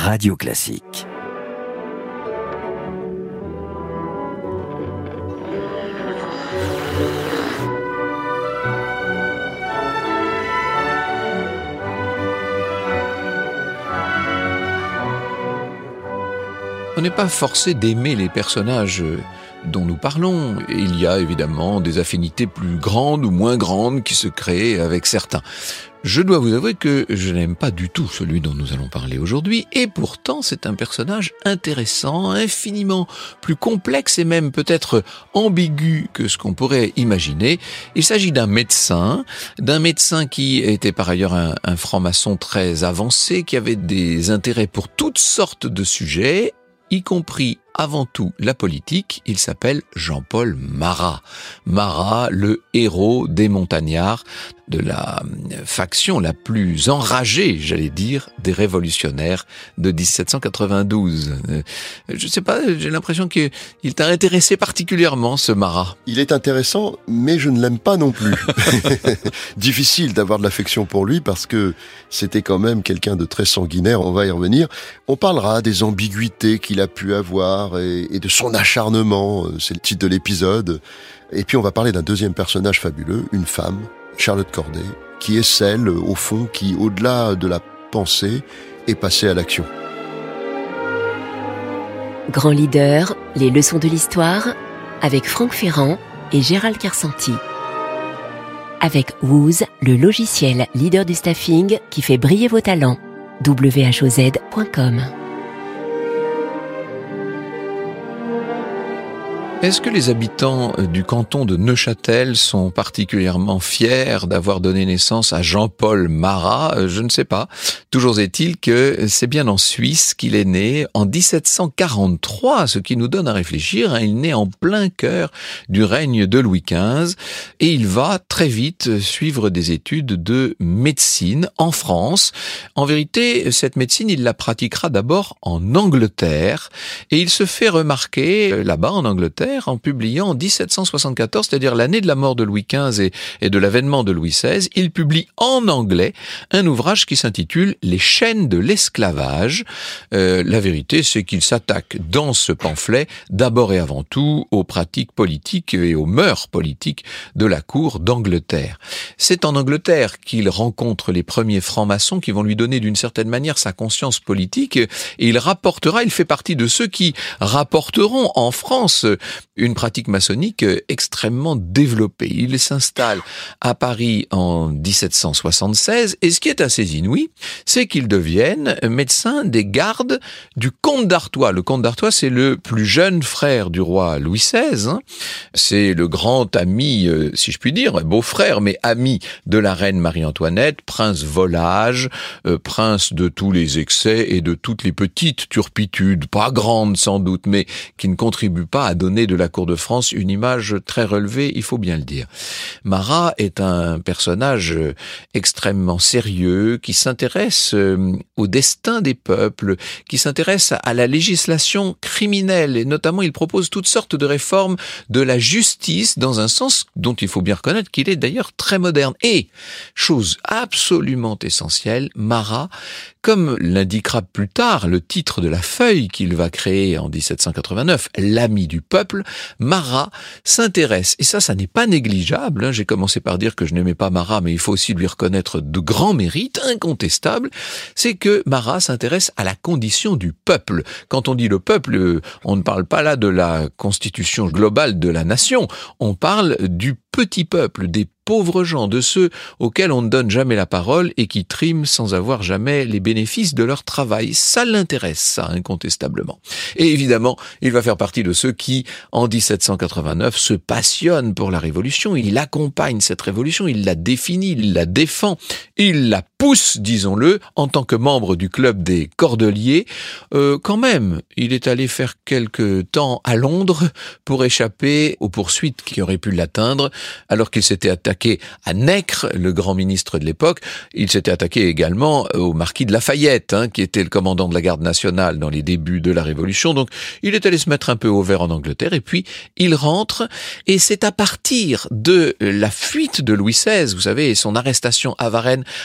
Radio Classique. On n'est pas forcé d'aimer les personnages dont nous parlons. Il y a évidemment des affinités plus grandes ou moins grandes qui se créent avec certains. Je dois vous avouer que je n'aime pas du tout celui dont nous allons parler aujourd'hui, et pourtant c'est un personnage intéressant, infiniment plus complexe et même peut-être ambigu que ce qu'on pourrait imaginer. Il s'agit d'un médecin qui était par ailleurs un franc-maçon très avancé, qui avait des intérêts pour toutes sortes de sujets, y compris avant tout la politique. Il s'appelle Jean-Paul Marat. Marat, le héros des montagnards, de la faction la plus enragée, j'allais dire, des révolutionnaires de 1792. Je sais pas, j'ai l'impression qu'il t'a intéressé particulièrement, ce Marat. Il est intéressant, mais je ne l'aime pas non plus. Difficile d'avoir de l'affection pour lui parce que c'était quand même quelqu'un de très sanguinaire, on va y revenir. On parlera des ambiguïtés qu'il a pu avoir et de son acharnement, c'est le titre de l'épisode. Et puis on va parler d'un deuxième personnage fabuleux, une femme, Charlotte Corday, qui est celle, au fond, qui, au-delà de la pensée, est passée à l'action. Grand leader, les leçons de l'histoire, avec Franck Ferrand et Gérald Kersanti. Avec Wooz, le logiciel leader du staffing qui fait briller vos talents. whoz.com. Est-ce que les habitants du canton de Neuchâtel sont particulièrement fiers d'avoir donné naissance à Jean-Paul Marat ? Je ne sais pas. Toujours est-il que c'est bien en Suisse qu'il est né en 1743, ce qui nous donne à réfléchir. Il naît en plein cœur du règne de Louis XV et il va très vite suivre des études de médecine en France. En vérité, cette médecine, il la pratiquera d'abord en Angleterre et il se fait remarquer là-bas en Angleterre en publiant en 1774, c'est-à-dire l'année de la mort de Louis XV et de l'avènement de Louis XVI, il publie en anglais un ouvrage qui s'intitule « Les chaînes de l'esclavage ». La vérité, c'est qu'il s'attaque dans ce pamphlet d'abord et avant tout aux pratiques politiques et aux mœurs politiques de la cour d'Angleterre. C'est en Angleterre qu'il rencontre les premiers francs-maçons qui vont lui donner d'une certaine manière sa conscience politique et il fait partie de ceux qui rapporteront en France une pratique maçonnique extrêmement développée. Il s'installe à Paris en 1776 et ce qui est assez inouï, c'est qu'il devienne médecin des gardes du comte d'Artois. Le comte d'Artois, c'est le plus jeune frère du roi Louis XVI. C'est le grand ami, si je puis dire, beau-frère, mais ami de la reine Marie-Antoinette, prince volage, prince de tous les excès et de toutes les petites turpitudes, pas grandes sans doute, mais qui ne contribuent pas à donner de la cour de France une image très relevée, il faut bien le dire. Marat est un personnage extrêmement sérieux qui s'intéresse au destin des peuples, qui s'intéresse à la législation criminelle et notamment il propose toutes sortes de réformes de la justice dans un sens dont il faut bien reconnaître qu'il est d'ailleurs très moderne. Et, chose absolument essentielle, Marat, comme l'indiquera plus tard le titre de la feuille qu'il va créer en 1789, l'ami du peuple, Marat s'intéresse, et ça n'est pas négligeable, j'ai commencé par dire que je n'aimais pas Marat, mais il faut aussi lui reconnaître de grands mérites incontestables, c'est que Marat s'intéresse à la condition du peuple. Quand on dit le peuple, on ne parle pas là de la constitution globale de la nation, on parle du petit peuple, des pauvres gens, de ceux auxquels on ne donne jamais la parole et qui triment sans avoir jamais les bénéfices de leur travail. Ça l'intéresse, ça, incontestablement. Et évidemment, il va faire partie de ceux qui, en 1789, se passionnent pour la Révolution. Il accompagne cette Révolution, il la définit, il la défend, il la pousse, disons-le, en tant que membre du club des Cordeliers. Quand même, il est allé faire quelque temps à Londres pour échapper aux poursuites qui auraient pu l'atteindre, alors qu'il s'était attaqué à Nècre, le grand ministre de l'époque. Il s'était attaqué également au marquis de Lafayette, qui était le commandant de la garde nationale dans les débuts de la Révolution. Donc, il est allé se mettre un peu au vert en Angleterre, et puis il rentre, et c'est à partir de la fuite de Louis XVI, vous savez, et son arrestation à Varennes en 1789,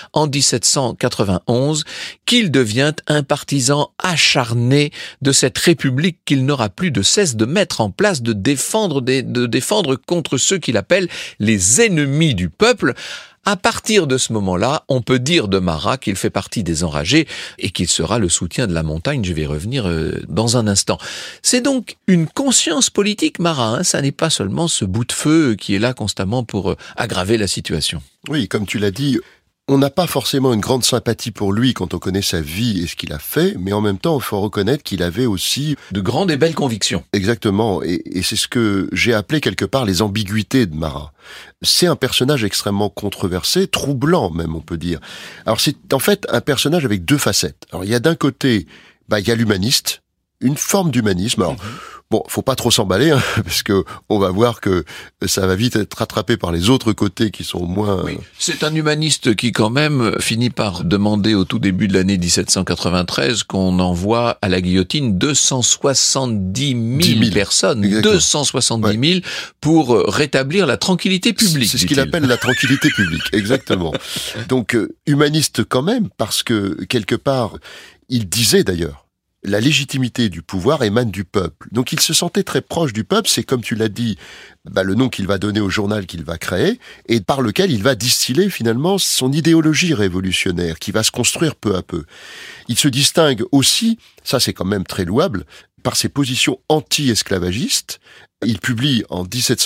1791 qu'il devient un partisan acharné de cette république qu'il n'aura plus de cesse de mettre en place, de défendre contre ceux qu'il appelle les ennemis du peuple. À partir de ce moment-là, on peut dire de Marat qu'il fait partie des enragés et qu'il sera le soutien de la montagne. Je vais revenir dans un instant. C'est donc une conscience politique, Marat. Ça n'est pas seulement ce bout de feu qui est là constamment pour aggraver la situation. Oui, comme tu l'as dit, on n'a pas forcément une grande sympathie pour lui quand on connaît sa vie et ce qu'il a fait, mais en même temps, il faut reconnaître qu'il avait aussi de grandes et belles convictions. Exactement, et c'est ce que j'ai appelé quelque part les ambiguïtés de Marat. C'est un personnage extrêmement controversé, troublant même, on peut dire. Alors c'est en fait un personnage avec deux facettes. Alors il y a d'un côté, il y a l'humaniste, une forme d'humanisme. Alors, bon, faut pas trop s'emballer, parce que on va voir que ça va vite être rattrapé par les autres côtés qui sont moins... Oui, c'est un humaniste qui quand même finit par demander au tout début de l'année 1793 qu'on envoie à la guillotine 270 000 personnes, exactement. 270 000 pour rétablir la tranquillité publique. C'est ce qu'il appelle la tranquillité publique, exactement. Donc, humaniste quand même, parce que quelque part, il disait d'ailleurs, la légitimité du pouvoir émane du peuple. Donc il se sentait très proche du peuple, c'est comme tu l'as dit, le nom qu'il va donner au journal qu'il va créer, et par lequel il va distiller finalement son idéologie révolutionnaire, qui va se construire peu à peu. Il se distingue aussi, ça c'est quand même très louable, par ses positions anti-esclavagistes. Il publie en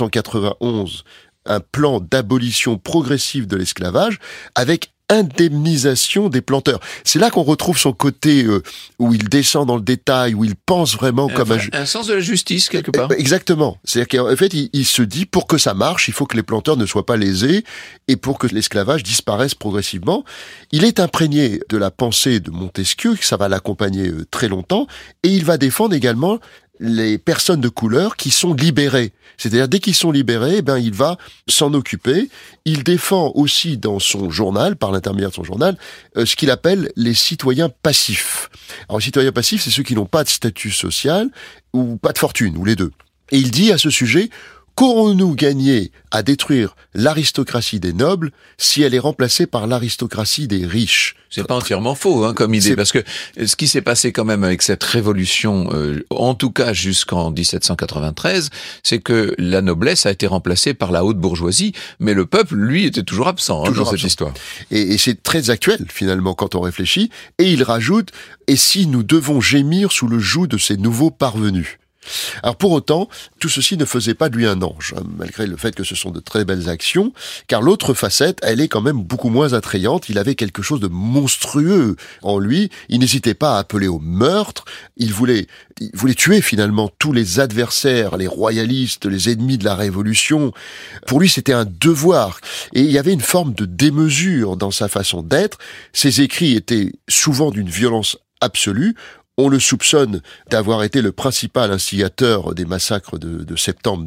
1791 un plan d'abolition progressive de l'esclavage, avec indemnisation des planteurs. C'est là qu'on retrouve son côté où il descend dans le détail, où il pense vraiment comme un sens de la justice quelque part. Exactement. C'est-à-dire qu'en fait, il se dit, pour que ça marche, il faut que les planteurs ne soient pas lésés et pour que l'esclavage disparaisse progressivement. Il est imprégné de la pensée de Montesquieu, ça va l'accompagner très longtemps, et il va défendre également les personnes de couleur qui sont libérées. C'est-à-dire, dès qu'ils sont libérés, il va s'en occuper. Il défend aussi dans son journal, par l'intermédiaire de son journal, ce qu'il appelle les citoyens passifs. Alors, les citoyens passifs, c'est ceux qui n'ont pas de statut social ou pas de fortune, ou les deux. Et il dit à ce sujet, qu'aurons-nous gagné à détruire l'aristocratie des nobles si elle est remplacée par l'aristocratie des riches? C'est pas entièrement faux, comme idée, parce que ce qui s'est passé quand même avec cette révolution, en tout cas jusqu'en 1793, c'est que la noblesse a été remplacée par la haute bourgeoisie, mais le peuple, lui, était toujours absent dans cette histoire. Et c'est très actuel, finalement, quand on réfléchit. Et il rajoute, « Et si nous devons gémir sous le joug de ces nouveaux parvenus ?» Alors pour autant, tout ceci ne faisait pas de lui un ange, malgré le fait que ce sont de très belles actions, car l'autre facette, elle est quand même beaucoup moins attrayante. Il avait quelque chose de monstrueux en lui, il n'hésitait pas à appeler au meurtre, il voulait tuer finalement tous les adversaires, les royalistes, les ennemis de la Révolution. Pour lui, c'était un devoir, et il y avait une forme de démesure dans sa façon d'être. Ses écrits étaient souvent d'une violence absolue. On le soupçonne d'avoir été le principal instigateur des massacres de septembre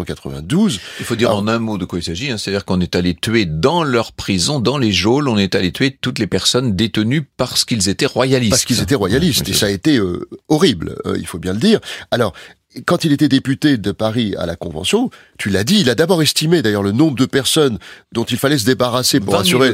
1792. Il faut dire en un mot de quoi il s'agit, c'est-à-dire qu'on est allé tuer dans leur prison, dans les geôles, on est allé tuer toutes les personnes détenues parce qu'ils étaient royalistes. Parce qu'ils étaient royalistes, et ça a été horrible, il faut bien le dire. Alors, quand il était député de Paris à la Convention, tu l'as dit, il a d'abord estimé d'ailleurs le nombre de personnes dont il fallait se débarrasser pour assurer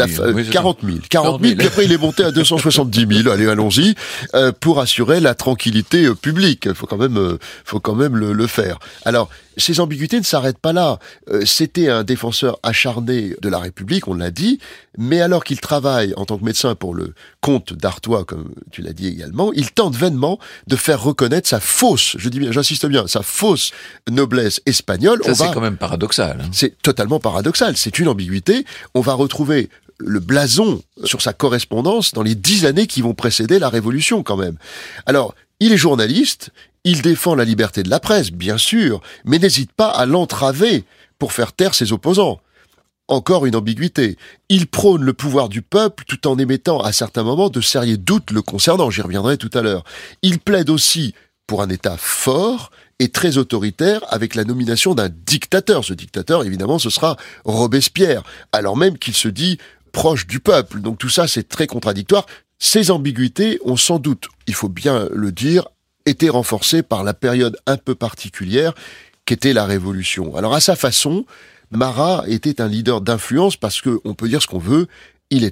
40 000. 40 000, puis après il est monté à 270 000, allez, allons-y, pour assurer la tranquillité publique. Il faut quand même le faire. Alors, ces ambiguïtés ne s'arrêtent pas là. C'était un défenseur acharné de la République, on l'a dit, mais alors qu'il travaille en tant que médecin pour le comte d'Artois, comme tu l'as dit également, il tente vainement de faire reconnaître sa fausse, j'insiste bien, sa fausse noblesse espagnole. Ça, c'est quand même paradoxal. C'est totalement paradoxal, c'est une ambiguïté. On va retrouver le blason sur sa correspondance dans les 10 années qui vont précéder la Révolution quand même. Alors, il est journaliste, il défend la liberté de la presse, bien sûr, mais n'hésite pas à l'entraver pour faire taire ses opposants. Encore une ambiguïté. Il prône le pouvoir du peuple tout en émettant à certains moments de sérieux doutes le concernant, j'y reviendrai tout à l'heure. Il plaide aussi pour un État fort et très autoritaire avec la nomination d'un dictateur. Ce dictateur, évidemment, ce sera Robespierre, alors même qu'il se dit proche du peuple. Donc tout ça, c'est très contradictoire. Ces ambiguïtés ont sans doute, il faut bien le dire, été renforcées par la période un peu particulière qu'était la Révolution. Alors à sa façon, Marat était un leader d'influence parce que, on peut dire ce qu'on veut, il était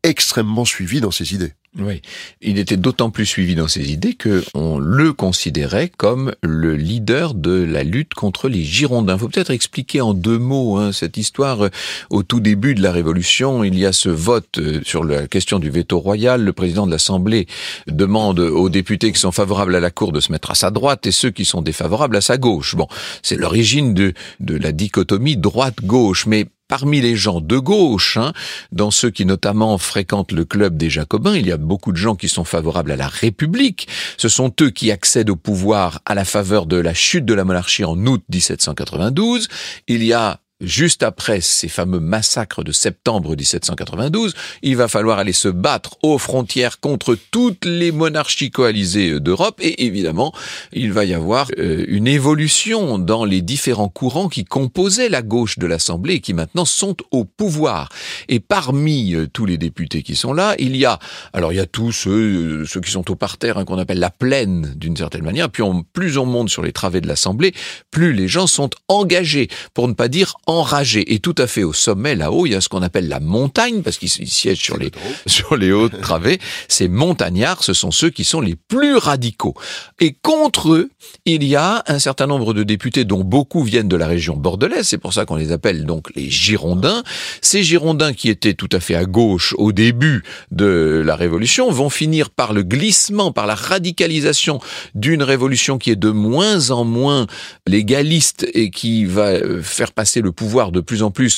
extrêmement suivi dans ses idées. Oui, il était d'autant plus suivi dans ses idées que on le considérait comme le leader de la lutte contre les Girondins. Il faut peut-être expliquer en 2 mots cette histoire. Au tout début de la Révolution, il y a ce vote sur la question du veto royal. Le président de l'Assemblée demande aux députés qui sont favorables à la cour de se mettre à sa droite et ceux qui sont défavorables à sa gauche. Bon, c'est l'origine de la dichotomie droite-gauche, mais parmi les gens de gauche, dans ceux qui notamment fréquentent le club des Jacobins, il y a beaucoup de gens qui sont favorables à la République. Ce sont eux qui accèdent au pouvoir à la faveur de la chute de la monarchie en août 1792. Il y a juste après ces fameux massacres de septembre 1792, il va falloir aller se battre aux frontières contre toutes les monarchies coalisées d'Europe et évidemment, il va y avoir une évolution dans les différents courants qui composaient la gauche de l'Assemblée et qui maintenant sont au pouvoir. Et parmi tous les députés qui sont là, il y a tous ceux qui sont au parterre, qu'on appelle la plaine d'une certaine manière, puis plus on monte sur les travées de l'Assemblée, plus les gens sont engagés, pour ne pas dire enragé. Et tout à fait au sommet, là-haut, il y a ce qu'on appelle la montagne, parce qu'ils siègent sur les hautes travées. Ces montagnards, ce sont ceux qui sont les plus radicaux. Et contre eux, il y a un certain nombre de députés dont beaucoup viennent de la région bordelaise. C'est pour ça qu'on les appelle donc les Girondins. Ces Girondins qui étaient tout à fait à gauche au début de la Révolution vont finir par le glissement, par la radicalisation d'une révolution qui est de moins en moins légaliste et qui va faire passer le pouvoir de plus en plus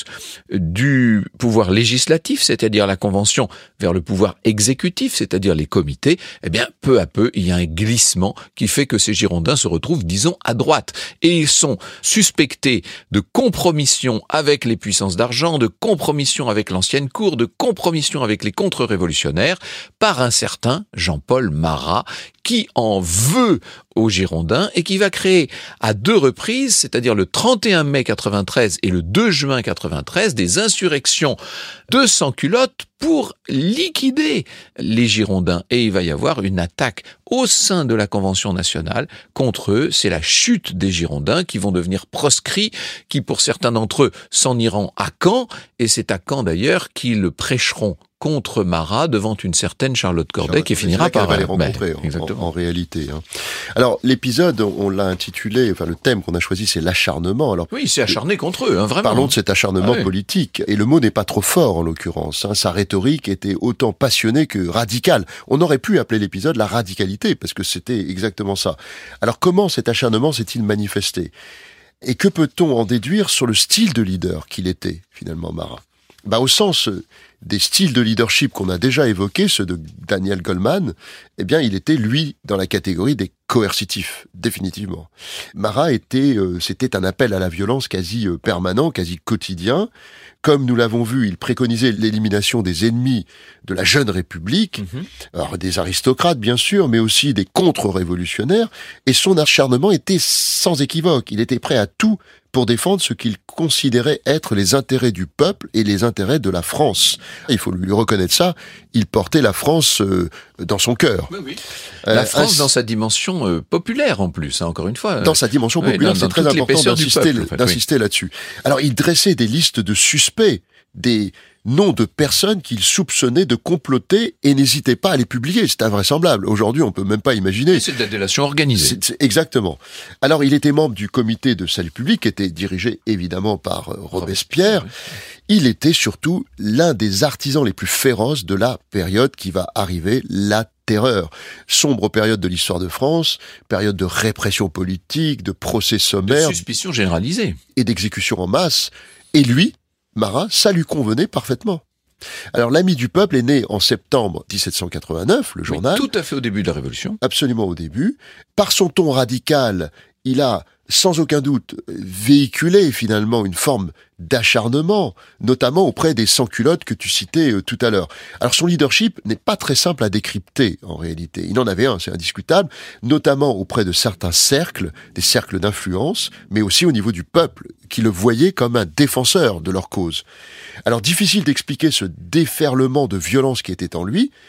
du pouvoir législatif, c'est-à-dire la Convention, vers le pouvoir exécutif, c'est-à-dire les comités. Eh bien, peu à peu, il y a un glissement qui fait que ces Girondins se retrouvent, disons, à droite. Et ils sont suspectés de compromission avec les puissances d'argent, de compromission avec l'ancienne cour, de compromission avec les contre-révolutionnaires, par un certain Jean-Paul Marat, qui en veut aux Girondins et qui va créer à 2 reprises, c'est-à-dire le 31 mai 93 et le 2 juin 93, des insurrections de sans-culottes pour liquider les Girondins. Et il va y avoir une attaque au sein de la Convention nationale contre eux. C'est la chute des Girondins qui vont devenir proscrits, qui pour certains d'entre eux s'en iront à Caen. Et c'est à Caen d'ailleurs qu'ils prêcheront contre Marat devant une certaine Charlotte Corday qui finira par les rencontrer en réalité. Alors l'épisode, on l'a intitulé, le thème qu'on a choisi, c'est l'acharnement. Alors oui, il s'est acharné contre eux, vraiment. Parlons de cet acharnement politique. Et le mot n'est pas trop fort en l'occurrence. Sa rhétorique était autant passionnée que radicale. On aurait pu appeler l'épisode la radicalité parce que c'était exactement ça. Alors comment cet acharnement s'est-il manifesté ? Et que peut-on en déduire sur le style de leader qu'il était finalement, Marat ? Au sens des styles de leadership qu'on a déjà évoqués, ceux de Daniel Goleman, eh bien, il était, lui, dans la catégorie des coercitifs, définitivement. Marat c'était un appel à la violence quasi permanent, quasi quotidien. Comme nous l'avons vu, il préconisait l'élimination des ennemis de la jeune République, alors des aristocrates, bien sûr, mais aussi des contre-révolutionnaires, et son acharnement était sans équivoque. Il était prêt à tout pour défendre ce qu'il considérait être les intérêts du peuple et les intérêts de la France. Il faut lui reconnaître ça, il portait la France dans son cœur. Oui. La France dans sa dimension populaire en plus, encore une fois. Dans sa dimension populaire, c'est très important d'insister là-dessus. Alors il dressait des listes de suspects, des noms de personnes qu'il soupçonnait de comploter et n'hésitait pas à les publier. C'est invraisemblable. Aujourd'hui, on peut même pas imaginer. C'est de la délation organisée. Exactement. Alors, il était membre du comité de salut public, qui était dirigé évidemment par Robespierre. Oui. Il était surtout l'un des artisans les plus féroces de la période qui va arriver, la Terreur. Sombre période de l'histoire de France, période de répression politique, de procès sommaires. De suspicion généralisée. Et d'exécution en masse. Et lui, Marat, ça lui convenait parfaitement. Alors, l'Ami du peuple est né en septembre 1789, le journal. Tout à fait au début de la Révolution. Absolument au début. Par son ton radical, il a, sans aucun doute, véhiculé finalement une forme d'acharnement, notamment auprès des sans-culottes que tu citais tout à l'heure. Alors son leadership n'est pas très simple à décrypter en réalité. Il en avait un, c'est indiscutable, notamment auprès de certains cercles, des cercles d'influence, mais aussi au niveau du peuple, qui le voyait comme un défenseur de leur cause. Alors difficile d'expliquer ce déferlement de violence qui était en lui,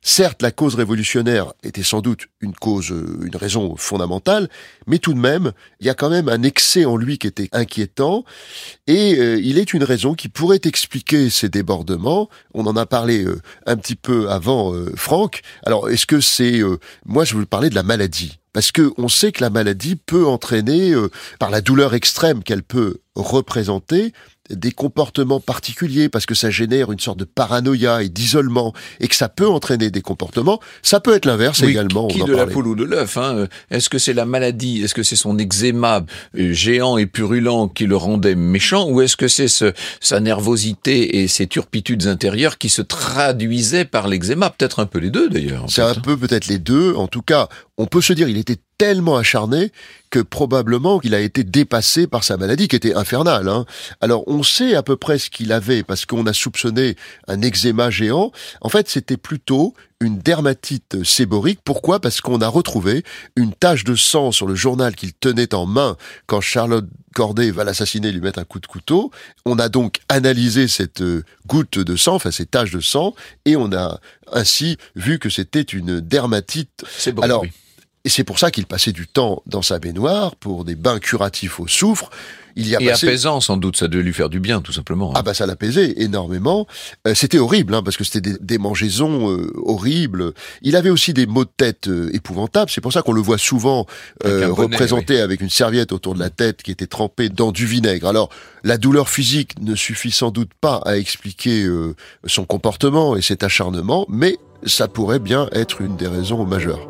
Certes, la cause révolutionnaire était sans doute une raison fondamentale, mais tout de même, il y a quand même un excès en lui qui était inquiétant, et il est une raison qui pourrait expliquer ces débordements. On en a parlé un petit peu avant, Franck. Alors, est-ce que c'est... moi, je veux parler de la maladie. Parce que on sait que la maladie peut entraîner, par la douleur extrême qu'elle peut représenter, des comportements particuliers, parce que ça génère une sorte de paranoïa et d'isolement, et que ça peut entraîner des comportements. Ça peut être l'inverse également. Qui de la poule ou de l'œuf, hein? Est-ce que c'est la maladie, est-ce que c'est son eczéma géant et purulent qui le rendait méchant, ou est-ce que c'est sa nervosité et ses turpitudes intérieures qui se traduisaient par l'eczéma? Peut-être un peu les deux d'ailleurs. C'est un peu peut-être les deux. En tout cas, on peut se dire il était tellement acharné que probablement qu'il a été dépassé par sa maladie qui était infernale. Hein. Alors on sait à peu près ce qu'il avait parce qu'on a soupçonné un eczéma géant. En fait, c'était plutôt une dermatite séborique. Pourquoi ? Parce qu'on a retrouvé une tache de sang sur le journal qu'il tenait en main quand Charlotte Corday va l'assassiner et lui mettre un coup de couteau. On a donc analysé cette goutte de sang, enfin ces taches de sang, et on a ainsi vu que c'était une dermatite. Séborique, alors, oui. Et c'est pour ça qu'il passait du temps dans sa baignoire pour des bains curatifs au soufre. Et apaisant, sans doute, ça devait lui faire du bien, tout simplement. Hein. Ah bah ça l'apaisait énormément. C'était horrible, parce que c'était des mangeaisons horribles. Il avait aussi des maux de tête épouvantables. C'est pour ça qu'on le voit souvent représenté avec une serviette autour de la tête qui était trempée dans du vinaigre. Alors, la douleur physique ne suffit sans doute pas à expliquer son comportement et cet acharnement, mais ça pourrait bien être une des raisons majeures.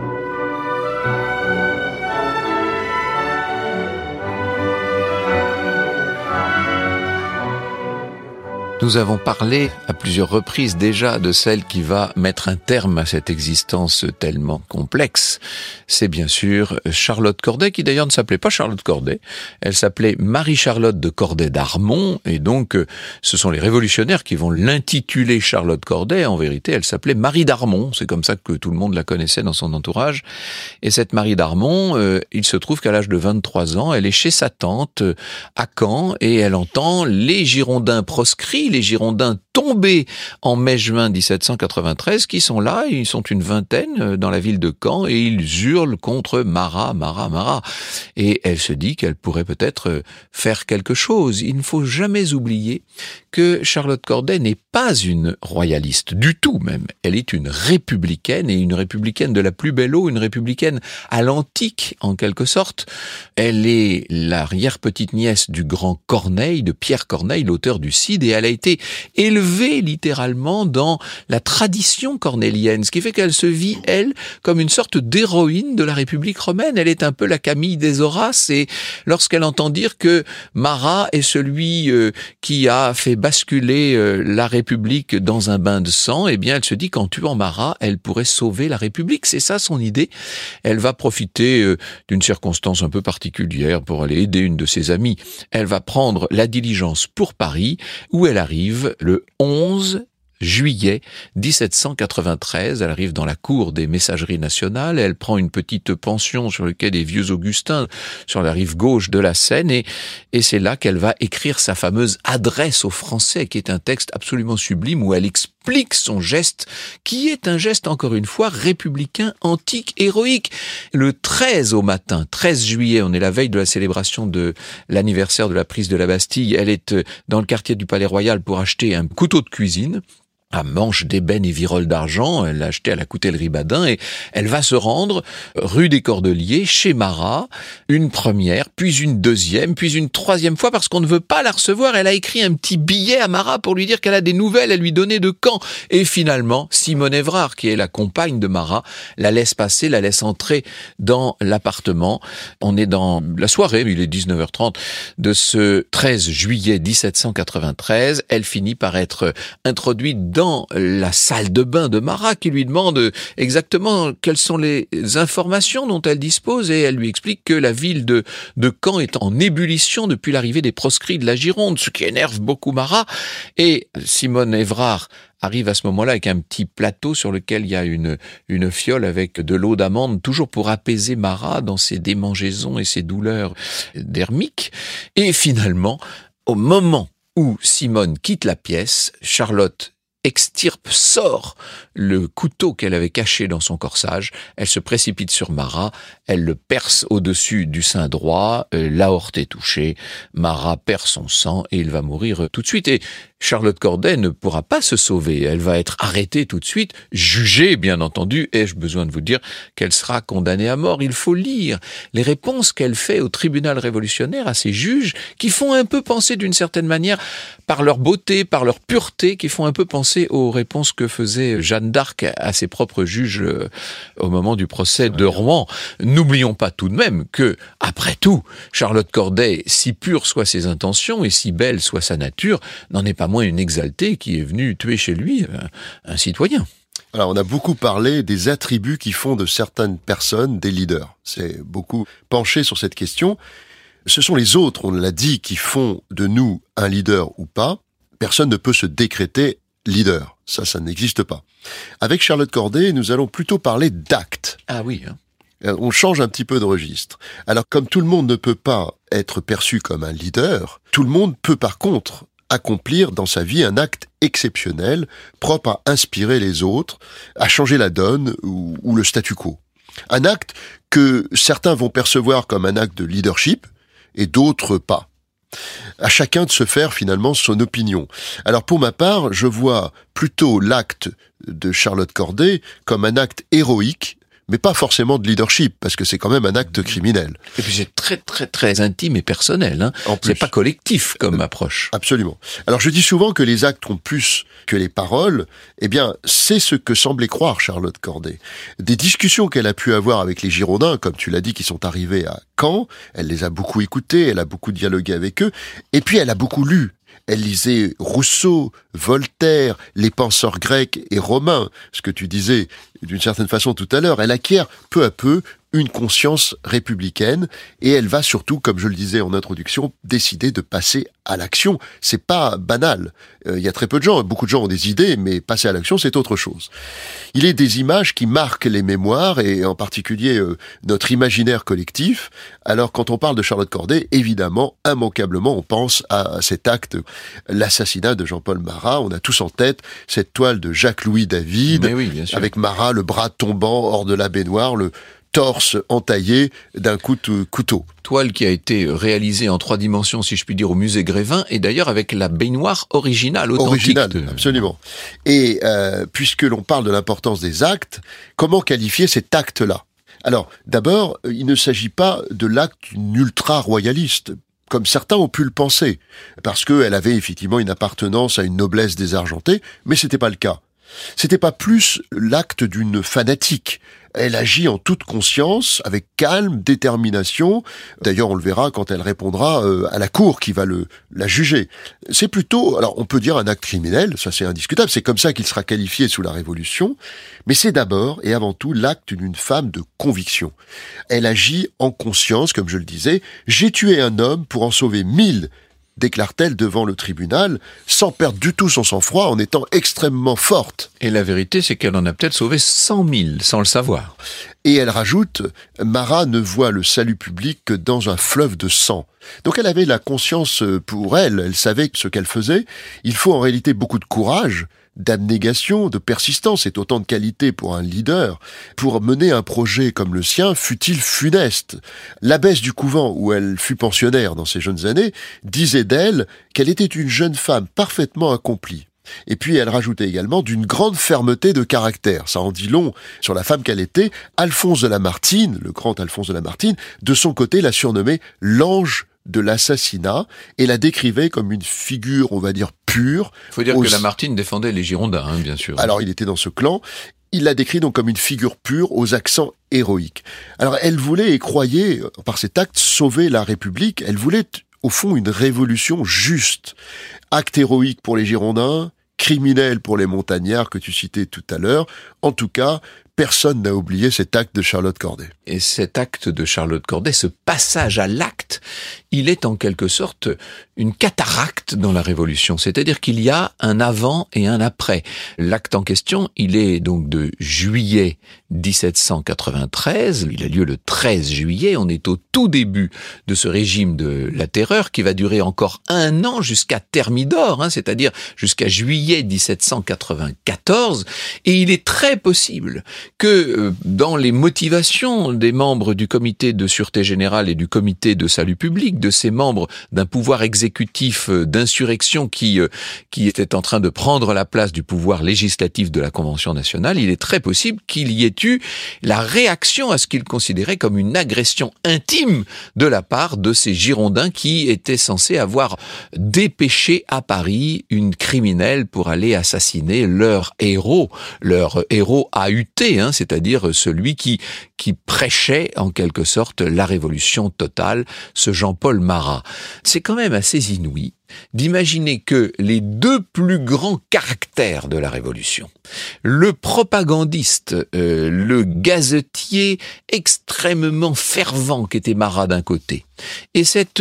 Nous avons parlé à plusieurs reprises déjà de celle qui va mettre un terme à cette existence tellement complexe. C'est bien sûr Charlotte Corday, qui d'ailleurs ne s'appelait pas Charlotte Corday. Elle s'appelait Marie-Charlotte de Corday d'Armont, et donc ce sont les révolutionnaires qui vont l'intituler Charlotte Corday. En vérité, elle s'appelait Marie d'Armont. C'est comme ça que tout le monde la connaissait dans son entourage. Et cette Marie d'Armont, il se trouve qu'à l'âge de 23 ans, elle est chez sa tante à Caen, et elle entend les Girondins proscrits, les Girondins tombés en mai-juin 1793, qui sont là, ils sont une vingtaine dans la ville de Caen, et ils hurlent contre Marat, Marat, Marat. Et elle se dit qu'elle pourrait peut-être faire quelque chose. Il ne faut jamais oublier que Charlotte Corday n'est pas une royaliste, du tout même. Elle est une républicaine, et une républicaine de la plus belle eau, une républicaine à l'antique, en quelque sorte. Elle est l'arrière-petite-nièce du grand Corneille, de Pierre Corneille, l'auteur du Cid, et elle a été élevée littéralement dans la tradition cornélienne, ce qui fait qu'elle se vit, elle, comme une sorte d'héroïne de la République romaine. Elle est un peu la Camille des Horaces, et lorsqu'elle entend dire que Marat est celui qui a fait basculer la République dans un bain de sang, eh bien elle se dit qu'en tuant Marat, elle pourrait sauver la République. C'est ça son idée. Elle va profiter d'une circonstance un peu particulière pour aller aider une de ses amies. Elle va prendre la diligence pour Paris, où elle arrive le 11 juillet 1793, elle arrive dans la cour des Messageries nationales, elle prend une petite pension sur le quai des Vieux Augustins, sur la rive gauche de la Seine, et c'est là qu'elle va écrire sa fameuse adresse aux Français, qui est un texte absolument sublime où elle explique son geste, qui est un geste, encore une fois, républicain, antique, héroïque. Le 13 au matin, 13 juillet, on est la veille de la célébration de l'anniversaire de la prise de la Bastille, elle est dans le quartier du Palais Royal pour acheter un couteau de cuisine, à manche d'ébène et virole d'argent, elle l'a acheté à la coutellerie Badin, et elle va se rendre rue des Cordeliers, chez Marat, une première, puis une deuxième, puis une troisième fois, parce qu'on ne veut pas la recevoir. Elle a écrit un petit billet à Marat pour lui dire qu'elle a des nouvelles à lui donner de Caen. Et finalement, Simone Évrard, qui est la compagne de Marat, la laisse passer, la laisse entrer dans l'appartement. On est dans la soirée, il est 19h30, de ce 13 juillet 1793. Elle finit par être introduite dans la salle de bain de Marat, qui lui demande exactement quelles sont les informations dont elle dispose, et elle lui explique que la ville de Caen est en ébullition depuis l'arrivée des proscrits de la Gironde, ce qui énerve beaucoup Marat. Et Simone Évrard arrive à ce moment-là avec un petit plateau sur lequel il y a une fiole avec de l'eau d'amande, toujours pour apaiser Marat dans ses démangeaisons et ses douleurs dermiques. Et finalement, au moment où Simone quitte la pièce, Charlotte extirpe, sort le couteau qu'elle avait caché dans son corsage. Elle se précipite sur Marat, elle le perce au-dessus du sein droit, l'aorte est touchée, Marat perd son sang et il va mourir tout de suite. Et Charlotte Corday ne pourra pas se sauver, elle va être arrêtée tout de suite, jugée bien entendu, ai-je besoin de vous dire qu'elle sera condamnée à mort. Il faut lire les réponses qu'elle fait au tribunal révolutionnaire à ces juges qui font un peu penser d'une certaine manière, par leur beauté, par leur pureté, qui font un peu penser aux réponses que faisait Jeanne d'Arc à ses propres juges au moment du procès de Rouen. N'oublions pas tout de même que, après tout, Charlotte Corday, si pure soient ses intentions et si belle soit sa nature, n'en est pas moins une exaltée qui est venue tuer chez lui un citoyen. Alors, on a beaucoup parlé des attributs qui font de certaines personnes des leaders. C'est beaucoup penché sur cette question. Ce sont les autres, on l'a dit, qui font de nous un leader ou pas. Personne ne peut se décréter leader. Ça n'existe pas. Avec Charlotte Corday, nous allons plutôt parler d'actes. Ah oui, hein. On change un petit peu de registre. Alors, comme tout le monde ne peut pas être perçu comme un leader, tout le monde peut par contre accomplir dans sa vie un acte exceptionnel, propre à inspirer les autres, à changer la donne ou le statu quo. Un acte que certains vont percevoir comme un acte de leadership et d'autres pas. À chacun de se faire finalement son opinion. Alors pour ma part, je vois plutôt l'acte de Charlotte Corday comme un acte héroïque, mais pas forcément de leadership, parce que c'est quand même un acte criminel. Et puis c'est très très très intime et personnel, hein. C'est pas collectif comme approche. Absolument. Alors je dis souvent que les actes ont plus que les paroles. Eh bien, c'est ce que semblait croire Charlotte Corday. Des discussions qu'elle a pu avoir avec les Girondins, comme tu l'as dit, qui sont arrivés à Caen, elle les a beaucoup écoutés, elle a beaucoup dialogué avec eux, et puis elle a beaucoup lu. Elle lisait Rousseau, Voltaire, les penseurs grecs et romains, ce que tu disais d'une certaine façon tout à l'heure. Elle acquiert peu à peu une conscience républicaine et elle va surtout, comme je le disais en introduction, décider de passer à l'action. C'est pas banal. Il y a très peu de gens, beaucoup de gens ont des idées, mais passer à l'action, c'est autre chose. Il est des images qui marquent les mémoires et en particulier notre imaginaire collectif. Alors quand on parle de Charlotte Corday, évidemment, immanquablement, on pense à cet acte, l'assassinat de Jean-Paul Marat. On a tous en tête cette toile de Jacques-Louis David, oui, bien sûr, avec Marat, le bras tombant hors de la baignoire, le torse entaillé d'un coup de couteau. Toile qui a été réalisée en 3 dimensions, si je puis dire, au musée Grévin, et d'ailleurs avec la baignoire originale, authentique. Absolument. Et puisque l'on parle de l'importance des actes, comment qualifier cet acte-là ? Alors, d'abord, il ne s'agit pas de l'acte d'une ultra-royaliste, comme certains ont pu le penser, parce qu'elle avait effectivement une appartenance à une noblesse désargentée, mais c'était pas le cas. C'était pas plus l'acte d'une fanatique. Elle agit en toute conscience, avec calme, détermination. D'ailleurs, on le verra quand elle répondra à la cour qui va la juger. C'est plutôt, alors on peut dire un acte criminel, ça c'est indiscutable, c'est comme ça qu'il sera qualifié sous la Révolution, mais c'est d'abord et avant tout l'acte d'une femme de conviction. Elle agit en conscience, comme je le disais. J'ai tué un homme pour en sauver 1000, déclare-t-elle devant le tribunal, sans perdre du tout son sang-froid, en étant extrêmement forte. Et la vérité, c'est qu'elle en a peut-être sauvé 100 000, sans le savoir. Et elle rajoute, Marat ne voit le salut public que dans un fleuve de sang. Donc elle avait la conscience pour elle savait ce qu'elle faisait. Il faut en réalité beaucoup de courage, d'abnégation, de persistance, c'est autant de qualité pour un leader, pour mener un projet comme le sien, fût-il funeste. L'abbesse du couvent où elle fut pensionnaire dans ses jeunes années disait d'elle qu'elle était une jeune femme parfaitement accomplie. Et puis elle rajoutait également d'une grande fermeté de caractère. Ça en dit long sur la femme qu'elle était. Alphonse de Lamartine, le grand Alphonse de Lamartine, de son côté la surnommait l'ange de l'assassinat et la décrivait comme une figure, on va dire, pure. Il faut dire que Lamartine défendait les Girondins, hein, bien sûr. Alors il était dans ce clan. Il la décrit donc comme une figure pure aux accents héroïques. Alors elle voulait et croyait, par cet acte, sauver la République. Elle voulait, au fond, une révolution juste. Acte héroïque pour les Girondins, criminel pour les montagnards que tu citais tout à l'heure. En tout cas, personne n'a oublié cet acte de Charlotte Corday. Et cet acte de Charlotte Corday, ce passage à l'acte, acte, il est en quelque sorte une cataracte dans la Révolution. C'est-à-dire qu'il y a un avant et un après. L'acte en question, il est donc de juillet 1793. Il a lieu le 13 juillet. On est au tout début de ce régime de la terreur qui va durer encore 1 an jusqu'à Thermidor, c'est-à-dire jusqu'à juillet 1794. Et il est très possible que dans les motivations des membres du comité de sûreté générale et du comité de salut public, de ces membres d'un pouvoir exécutif d'insurrection qui était en train de prendre la place du pouvoir législatif de la Convention nationale, il est très possible qu'il y ait eu la réaction à ce qu'ils considéraient comme une agression intime de la part de ces Girondins qui étaient censés avoir dépêché à Paris une criminelle pour aller assassiner leur héros AUT, c'est-à-dire celui qui prêchait en quelque sorte la révolution totale, ce Jean-Paul Marat. C'est quand même assez inouï d'imaginer que les 2 plus grands caractères de la Révolution, le propagandiste, le gazetier extrêmement fervent qu'était Marat d'un côté, et cet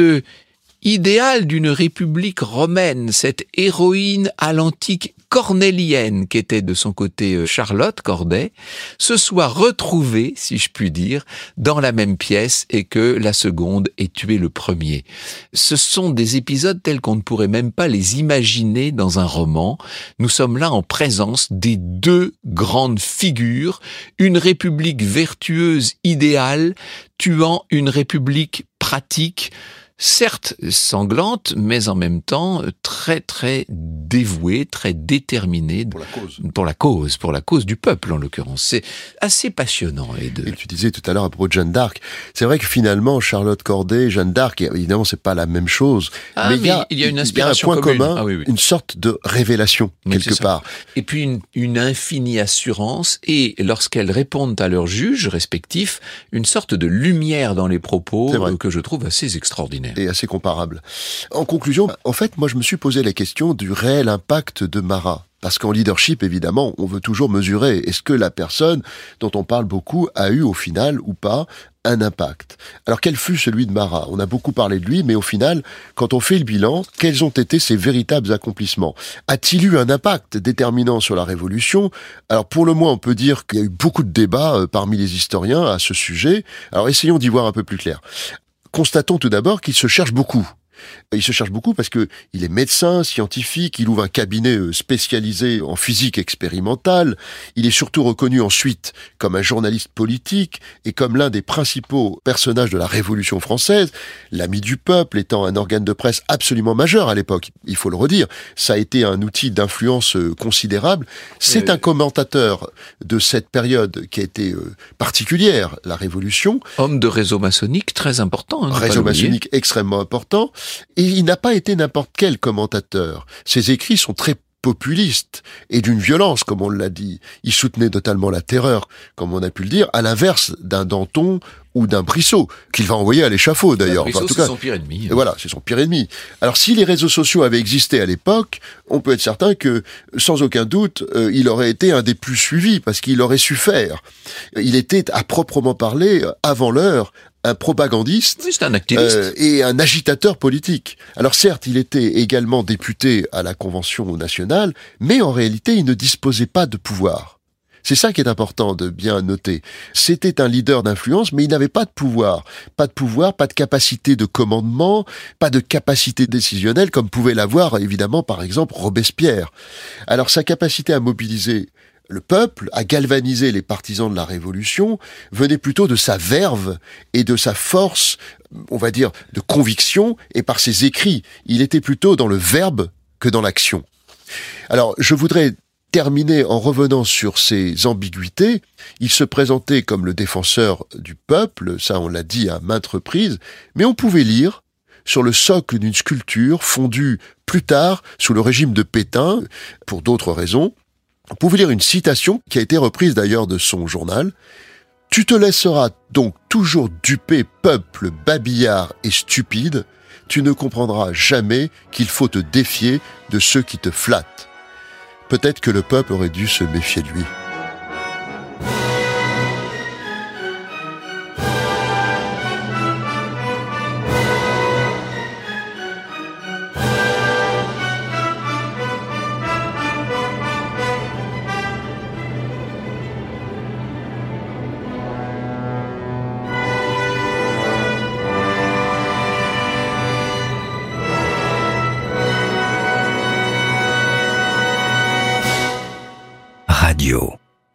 idéal d'une république romaine, cette héroïne à l'antique cornélienne qu'était de son côté Charlotte Corday, se soit retrouvée, si je puis dire, dans la même pièce et que la seconde ait tué le premier. Ce sont des épisodes tels qu'on ne pourrait même pas les imaginer dans un roman. Nous sommes là en présence des 2 grandes figures, une république vertueuse idéale tuant une république pratique, certes sanglante, mais en même temps très très dévouée, très déterminée pour la cause du peuple en l'occurrence. C'est assez passionnant. Et tu disais tout à l'heure à propos de Jeanne d'Arc, c'est vrai que finalement Charlotte Corday, Jeanne d'Arc, évidemment c'est pas la même chose, mais il y a une inspiration commune. Un point commun, une sorte de révélation quelque part. Et puis une infinie assurance et lorsqu'elles répondent à leurs juges respectifs, une sorte de lumière dans les propos que je trouve assez extraordinaire. Et assez comparable. En conclusion, en fait, moi je me suis posé la question du réel impact de Marat. Parce qu'en leadership, évidemment, on veut toujours mesurer. Est-ce que la personne dont on parle beaucoup a eu au final ou pas un impact? Alors quel fut celui de Marat? On a beaucoup parlé de lui, mais au final, quand on fait le bilan, quels ont été ses véritables accomplissements? A-t-il eu un impact déterminant sur la Révolution? Alors pour le moins, on peut dire qu'il y a eu beaucoup de débats parmi les historiens à ce sujet. Alors essayons d'y voir un peu plus clair. Constatons tout d'abord qu'il se cherche beaucoup. Il se cherche beaucoup parce que il est médecin, scientifique, il ouvre un cabinet spécialisé en physique expérimentale. Il est surtout reconnu ensuite comme un journaliste politique et comme l'un des principaux personnages de la Révolution française, l'ami du peuple étant un organe de presse absolument majeur à l'époque. Il faut le redire, ça a été un outil d'influence considérable. C'est un commentateur de cette période qui a été particulière, la Révolution. Homme de réseau maçonnique très important. Réseau maçonnique extrêmement important. Et il n'a pas été n'importe quel commentateur. Ses écrits sont très populistes et d'une violence, comme on l'a dit. Il soutenait totalement la terreur, comme on a pu le dire, à l'inverse d'un Danton ou d'un Brissot, qu'il va envoyer à l'échafaud d'ailleurs. Brissot, c'est son pire ennemi. Voilà, c'est son pire ennemi. Alors si les réseaux sociaux avaient existé à l'époque, on peut être certain que, sans aucun doute, il aurait été un des plus suivis, parce qu'il aurait su faire. Il était, à proprement parler, avant l'heure, un propagandiste un activiste. Et un agitateur politique. Alors certes, il était également député à la Convention nationale, mais en réalité, il ne disposait pas de pouvoir. C'est ça qui est important de bien noter. C'était un leader d'influence, mais il n'avait pas de pouvoir. Pas de pouvoir, pas de capacité de commandement, pas de capacité décisionnelle, comme pouvait l'avoir, évidemment, par exemple, Robespierre. Alors sa capacité à mobiliser le peuple, à galvaniser les partisans de la Révolution, venait plutôt de sa verve et de sa force, on va dire, de conviction, et par ses écrits. Il était plutôt dans le verbe que dans l'action. Alors, je voudrais terminer en revenant sur ses ambiguïtés. Il se présentait comme le défenseur du peuple, ça on l'a dit à maintes reprises, mais on pouvait lire sur le socle d'une sculpture fondue plus tard sous le régime de Pétain, pour d'autres raisons. On pouvait lire une citation qui a été reprise d'ailleurs de son journal. « Tu te laisseras donc toujours duper, peuple babillard et stupide, tu ne comprendras jamais qu'il faut te défier de ceux qui te flattent. » Peut-être que le peuple aurait dû se méfier de lui.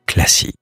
Classique.